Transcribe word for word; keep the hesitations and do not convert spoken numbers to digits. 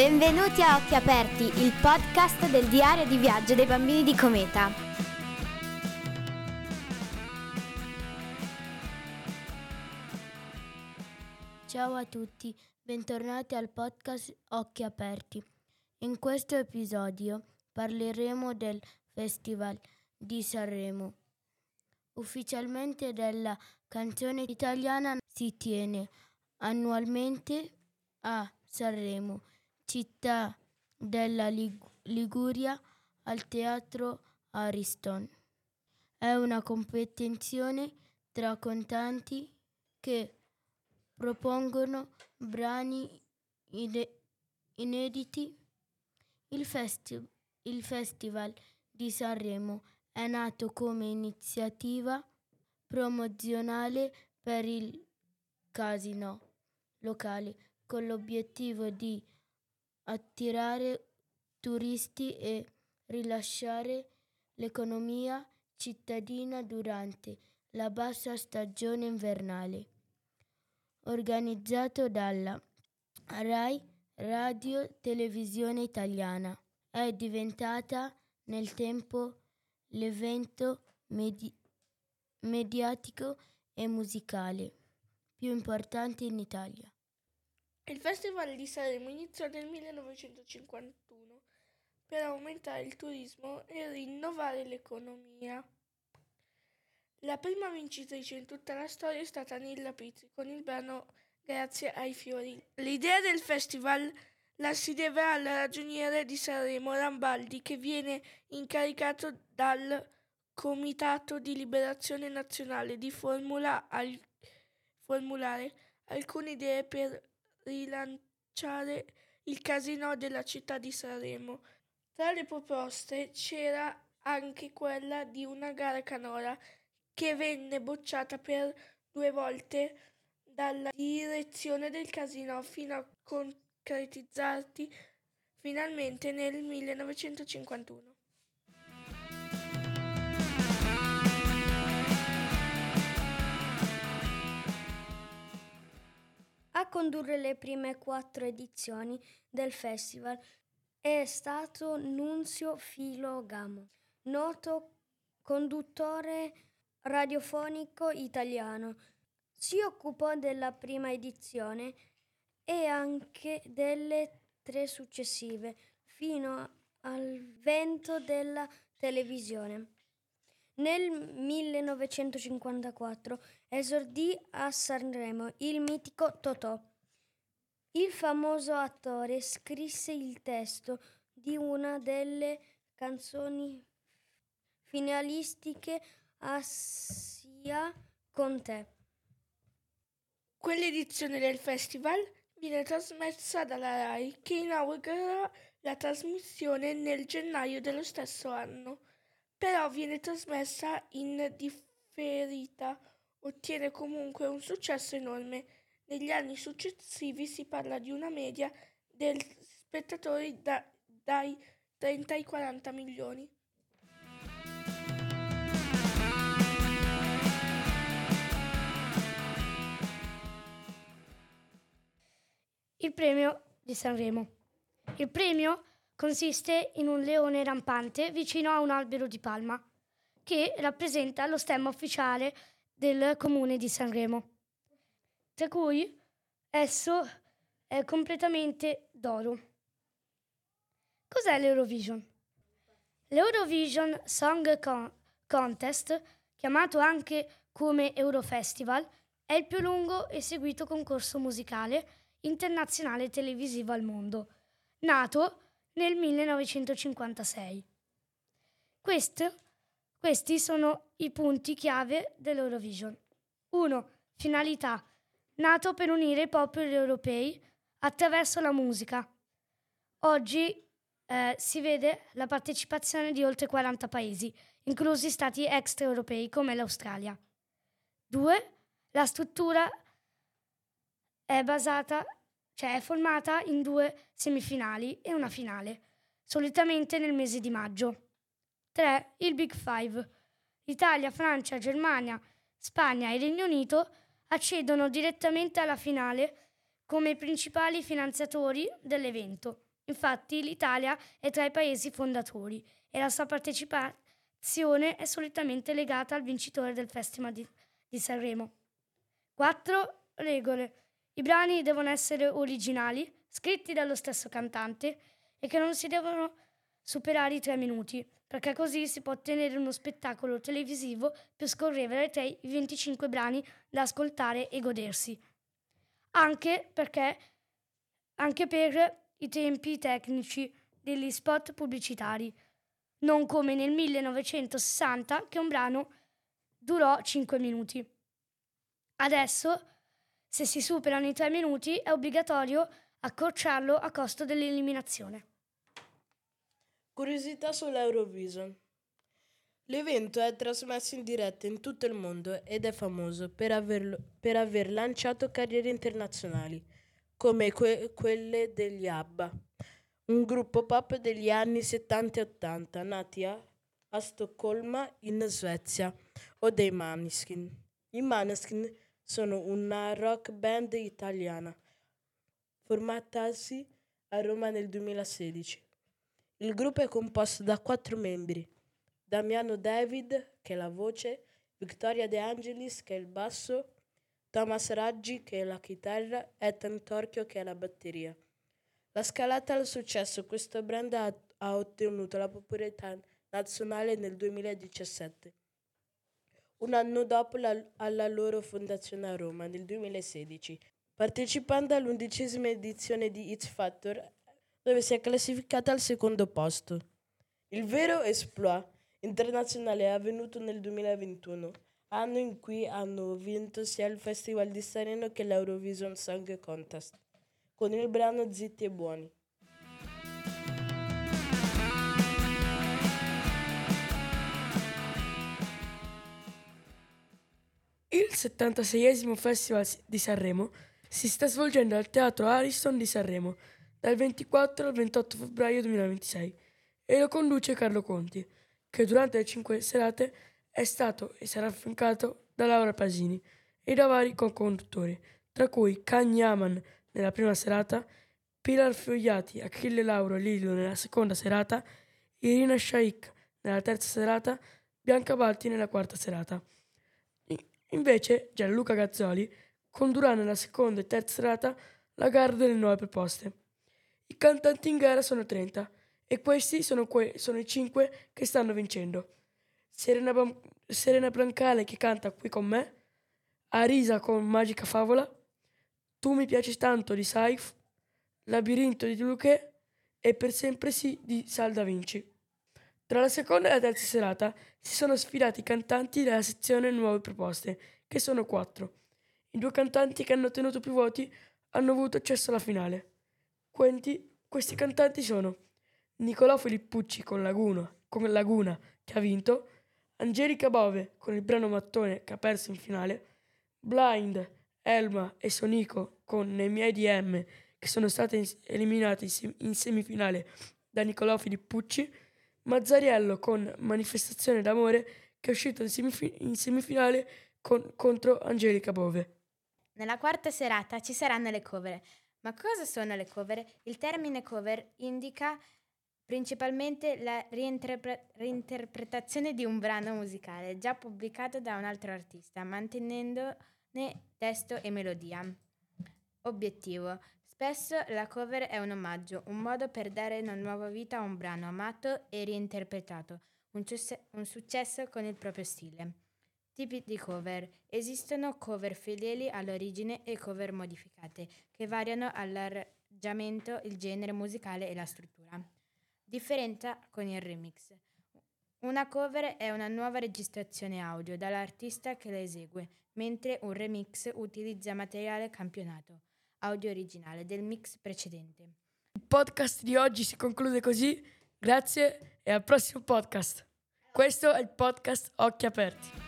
Benvenuti a Occhi Aperti, il podcast del diario di viaggio dei bambini di Cometa. Ciao a tutti, bentornati al podcast Occhi Aperti. In questo episodio parleremo del Festival di Sanremo. Ufficialmente della canzone italiana si tiene annualmente a Sanremo, città della Lig- Liguria, al teatro Ariston. È una competizione tra cantanti che propongono brani ide- inediti. Il, festi- il Festival di Sanremo è nato come iniziativa promozionale per il casino locale con l'obiettivo di attirare turisti e rilasciare l'economia cittadina durante la bassa stagione invernale. Organizzato dalla Rai Radio Televisione Italiana, è diventata nel tempo l'evento medi- mediatico e musicale più importante in Italia. Il Festival di Sanremo iniziò nel millenovecentocinquantuno per aumentare il turismo e rinnovare l'economia. La prima vincitrice in tutta la storia è stata Nilla Pizzi con il brano Grazie ai fiori. L'idea del festival la si deve al ragioniere di Sanremo Rambaldi, che viene incaricato dal Comitato di Liberazione Nazionale di formula al- formulare alcune idee per rilanciare il casinò della città di Sanremo. Tra le proposte c'era anche quella di una gara canora che venne bocciata per due volte dalla direzione del casinò fino a concretizzarsi finalmente nel millenovecentocinquantuno. A condurre le prime quattro edizioni del festival è stato Nunzio Filogamo, noto conduttore radiofonico italiano. Si occupò della prima edizione e anche delle tre successive, fino al vento della televisione. Nel millenovecentocinquantaquattro esordì a Sanremo il mitico Totò. Il famoso attore scrisse il testo di una delle canzoni finalistiche a Sia con te. Quell'edizione del festival viene trasmessa dalla Rai, che inaugura la trasmissione nel gennaio dello stesso anno. Però viene trasmessa in differita, ottiene comunque un successo enorme. Negli anni successivi si parla di una media degli spettatori da, dai trenta ai quaranta milioni. Il premio di Sanremo. Il premio consiste in un leone rampante vicino a un albero di palma che rappresenta lo stemma ufficiale del comune di Sanremo, tra cui esso è completamente d'oro. Cos'è l'Eurovision? L'Eurovision Song Con- Contest, chiamato anche come Eurofestival, è il più lungo e seguito concorso musicale internazionale televisivo al mondo, nato nel millenovecentocinquantasei. Questo, questi sono i punti chiave dell'Eurovision. uno. Finalità. Nato per unire i popoli europei attraverso la musica. Oggi eh, si vede la partecipazione di oltre quaranta paesi, inclusi stati extraeuropei come l'Australia. due. La struttura è basata, cioè è formata in due semifinali e una finale, solitamente nel mese di maggio. tre. Il Big Five. Italia, Francia, Germania, Spagna e Regno Unito accedono direttamente alla finale come principali finanziatori dell'evento. Infatti l'Italia è tra i paesi fondatori e la sua partecipazione è solitamente legata al vincitore del Festival di, di Sanremo. Quattro regole. I brani devono essere originali, scritti dallo stesso cantante e che non si devono superare i tre minuti, perché così si può ottenere uno spettacolo televisivo più scorrevole tra i venticinque brani da ascoltare e godersi. Anche perché anche per i tempi tecnici degli spot pubblicitari, non come nel millenovecentosessanta che un brano durò cinque minuti. Adesso, se si superano i tre minuti, è obbligatorio accorciarlo a costo dell'eliminazione. Curiosità sull'Eurovision. L'evento è trasmesso in diretta in tutto il mondo ed è famoso per, averlo, per aver lanciato carriere internazionali, come que- quelle degli ABBA, un gruppo pop degli anni settanta e ottanta, nati a, a Stoccolma, in Svezia, o dei Måneskin. I Måneskin sono una rock band italiana, formatasi a Roma nel duemilasedici. Il gruppo è composto da quattro membri: Damiano David, che è la voce, Victoria De Angelis, che è il basso, Thomas Raggi, che è la chitarra, e Ethan Torchio, che è la batteria. La scalata al successo, questo brand ha, ha ottenuto la popolarità nazionale nel duemiladiciassette, un anno dopo la, alla loro fondazione a Roma, nel duemilasedici, partecipando all'undicesima edizione di X Factor, dove si è classificata al secondo posto. Il vero exploit internazionale è avvenuto nel duemilaventuno, anno in cui hanno vinto sia il Festival di Sanremo che l'Eurovision Song Contest, con il brano Zitti e Buoni. Il settantaseiesimo Festival di Sanremo si sta svolgendo al Teatro Ariston di Sanremo dal ventiquattro al ventotto febbraio duemilaventisei e lo conduce Carlo Conti, che durante le cinque serate è stato e sarà affiancato da Laura Pasini e da vari co-conduttori, tra cui Can Yaman nella prima serata, Pilar Fiogliati, Achille Lauro e Lillo nella seconda serata, Irina Shayk nella terza serata, Bianca Balti nella quarta serata. Invece Gianluca Gazzoli condurrà nella seconda e terza serata la gara delle nuove proposte. I cantanti in gara sono trenta e questi sono, que- sono i cinque che stanno vincendo. Serena, Bam- Serena Brancale, che canta Qui con me, Arisa con Magica Favola, Tu mi piaci tanto di Saif, Labirinto di Luque e Per sempre sì di Sal Da Vinci. Tra la seconda e la terza serata si sono sfidati i cantanti della sezione Nuove Proposte, che sono quattro. I due cantanti che hanno ottenuto più voti hanno avuto accesso alla finale. Quenti, questi cantanti sono Nicolò Filippucci con Laguna, con Laguna, che ha vinto, Angelica Bove con il brano Mattone, che ha perso in finale, Blind, Elma e Sonico con Nei miei D M, che sono stati eliminati in semifinale da Nicolò Filippucci, Mazzariello con Manifestazione d'amore, che è uscito in, semif- in semifinale con- contro Angelica Bove. Nella quarta serata ci saranno le cover. Ma cosa sono le cover? Il termine cover indica principalmente la reinterpre- reinterpretazione di un brano musicale già pubblicato da un altro artista, mantenendone testo e melodia. Obiettivo. Spesso la cover è un omaggio, un modo per dare una nuova vita a un brano amato e reinterpretato, un, ciusse- un successo con il proprio stile. Tipi di cover. Esistono cover fedeli all'origine e cover modificate, che variano all'arrangiamento, il genere musicale e la struttura. Differenza con il remix. Una cover è una nuova registrazione audio dall'artista che la esegue, mentre un remix utilizza materiale campionato, audio originale del mix precedente. Il podcast di oggi si conclude così, grazie e al prossimo podcast. Questo è il podcast Occhi Aperti.